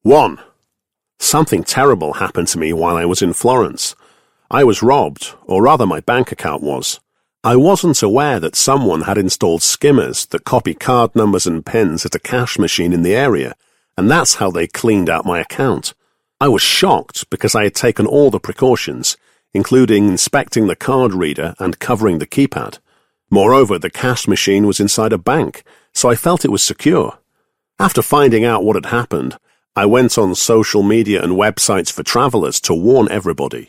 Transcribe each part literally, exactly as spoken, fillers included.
one. Something terrible happened to me while I was in Florence. I was robbed, or rather my bank account was. I wasn't aware that someone had installed skimmers that copy card numbers and pins at a cash machine in the area, and that's how they cleaned out my account. I was shocked because I had taken all the precautions, including inspecting the card reader and covering the keypad. Moreover, the cash machine was inside a bank, so I felt it was secure. After finding out what had happened, I went on social media and websites for travelers to warn everybody.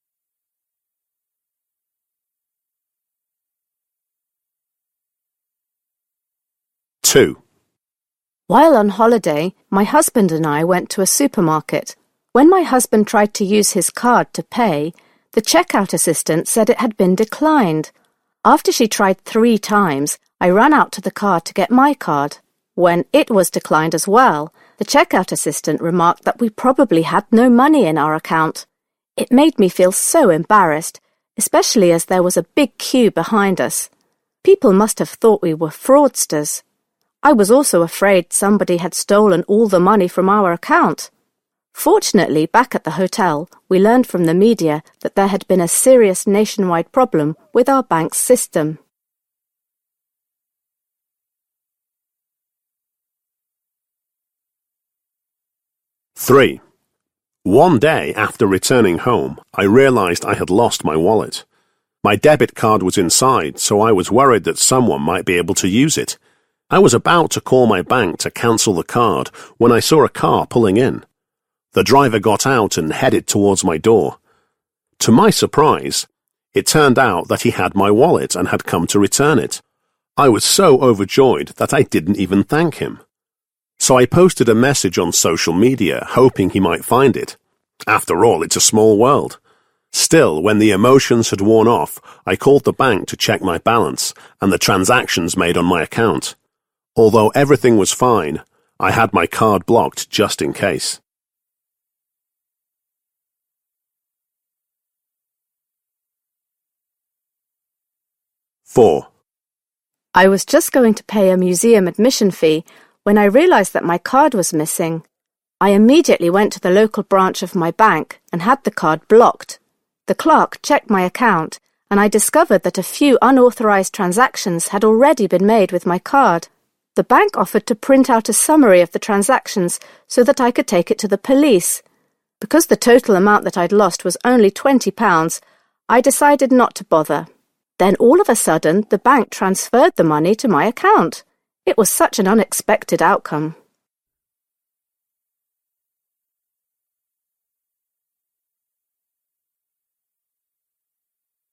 two. While on holiday, my husband and I went to a supermarket. When my husband tried to use his card to pay, the checkout assistant said it had been declined. After she tried three times, I ran out to the car to get my card. When it was declined as well, the checkout assistant remarked that we probably had no money in our account. It made me feel so embarrassed, especially as there was a big queue behind us. People must have thought we were fraudsters. I was also afraid somebody had stolen all the money from our account. Fortunately, back at the hotel, we learned from the media that there had been a serious nationwide problem with our bank's system. three. One day after returning home, I realized I had lost my wallet. My debit card was inside, so I was worried that someone might be able to use it. I was about to call my bank to cancel the card when I saw a car pulling in. The driver got out and headed towards my door. To my surprise, it turned out that he had my wallet and had come to return it. I was so overjoyed that I didn't even thank him. So I posted a message on social media hoping he might find it. After all, it's a small world. Still, when the emotions had worn off, I called the bank to check my balance and the transactions made on my account. Although everything was fine, I had my card blocked just in case. four. I was just going to pay a museum admission fee when I realized that my card was missing. I immediately went to the local branch of my bank and had the card blocked. The clerk checked my account, and I discovered that a few unauthorized transactions had already been made with my card. The bank offered to print out a summary of the transactions so that I could take it to the police. Because the total amount that I'd lost was only twenty pounds, I decided not to bother. Then all of a sudden, the bank transferred the money to my account. It was such an unexpected outcome.